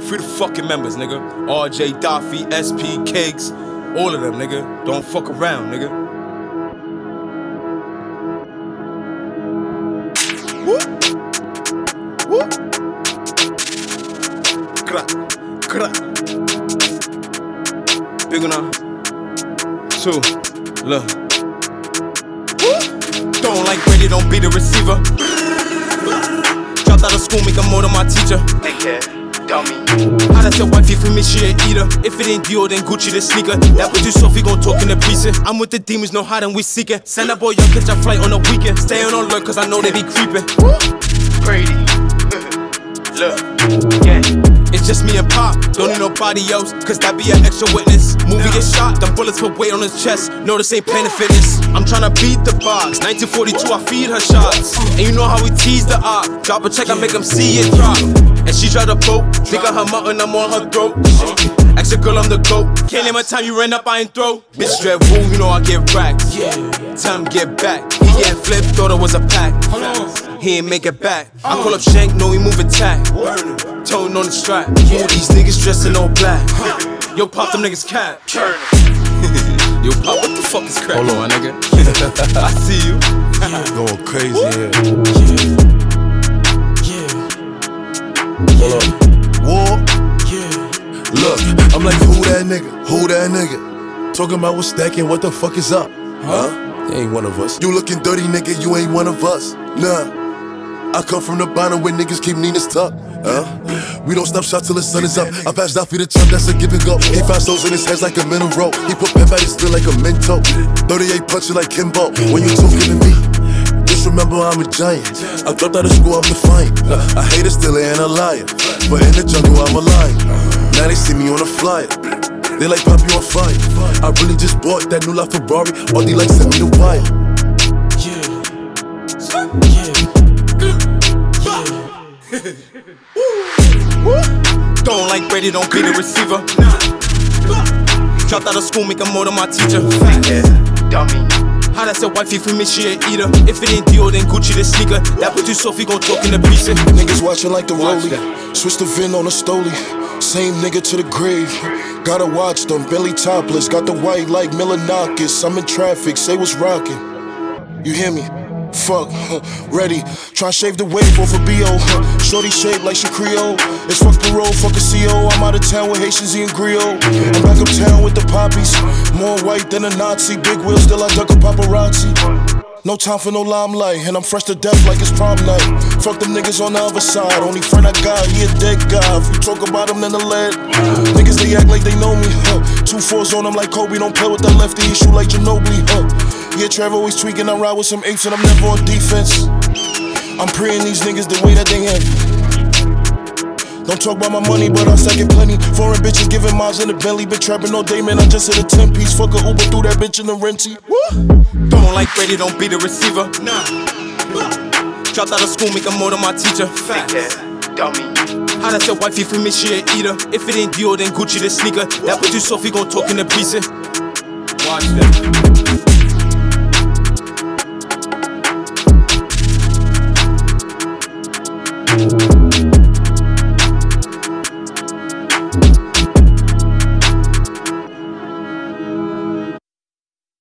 Free the fucking members, nigga. RJ, Daffy, SP, Keggs, all of them, nigga. Don't fuck around, nigga. Woo! Woo! Crack, crack. Big one, 2, look. Woo! Don't like Brady, don't be the receiver. Dropped out of school, make more than my teacher. Take care, dummy. How that's your wifey for me, she ain't eater. If it ain't Dior, then Gucci the sneaker. That bitch too soft, he gon' talk in the pieces. I'm with the demons, no hiding, we seeking. Send that boy young, catch a flight on a weekend. Stay on alert, cause I know they be creeping. Brady. Look, yeah. It's just me and Pop, don't need nobody else, cause that be an extra witness. Movie get shot, them bullets put weight on his chest. No, this ain't Planet Fitness. I'm tryna beat the box. 1942, I feed her shots. And you know how we tease the op. Drop a check, I make him see it drop. And she try to poke, think of her mutton, I'm on her throat. Ask your girl, I'm the GOAT. Can't name a time you ran up, I ain't throw. Bitch strap woo, you know I get racks. Tell him get back. He getting flipped, thought it was a pack. He ain't make it back. I call up Shank, know he moving tack. Tone on the strap. All these niggas dressed in all black. Yo, pop them niggas cap. Yo, pop, what the fuck is crack? Hold on, my nigga. I see you. Going crazy here. Hold up. War. Look, I'm like, who that nigga? Who that nigga? Talking about what's stacking, what the fuck is up? Huh? You ain't one of us. You looking dirty, nigga, you ain't one of us. Nah. I come from the bottom where niggas keep Nina's tucked. We don't stop shots till the sun is up. I passed out for the chop, that's a giving up. He found souls in his head like a mental rope. He put pep at his still like a mental. 38 punching like Kimbo. When you talking to me, just remember I'm a giant. I dropped out of school, I'm defiant. I hate it still and a liar, but in the jungle I'm a lion. Now they see me on a flyer. They like Poppy on fire. I really just bought that new LaFerrari. All they like send me the wire. Don't like Brady, don't be the receiver. Dropped out of school, make more than my teacher. Yeah, dummy. How that's your wifey for me, she ain't eater. If it ain't Dior, then Gucci the sneaker. That bitch too soft, he gon' talk in the pieces. Niggas watching like the Rollie. Switch the VIN on a Stoli. Same nigga to the grave. Gotta watch them, belly topless. Got the white like Milanakis. I'm in traffic, say what's rockin'. You hear me? Fuck, ready. Try shave the wave off a B.O. Shorty shaped like she Creole. It's fuck parole, fuck a CO. I'm out of town with Haitians eating griot. I'm back uptown with the poppies. More white than a Nazi. Big wheel, still I duck a paparazzi. No time for no limelight, and I'm fresh to death like it's prom night. Fuck them niggas on the other side. Only friend I got, he a dead guy. If you talk about him, then the lead. Niggas, they act like they know me. 2 4s on them like Kobe. Don't play with that lefty, he shoot like Ginobili. Yeah, Trevor always tweaking. I ride with some apes, and I'm never on defense. I'm praying these niggas the way that they have. Don't talk about my money, but I stack it plenty. Foreign bitches giving miles in the Bentley. Been trapping all day, man, I just hit a 10-piece. Fuck a Uber through that bitch in the renty. Don't like Brady, don't be the receiver. Dropped out of school, make more than my teacher. Take care, dummy. How that's your wifey for me, she ain't eater. If it ain't Dior, then Gucci the sneaker. That bitch too soft, he gon' talk in the pieces. Watch that.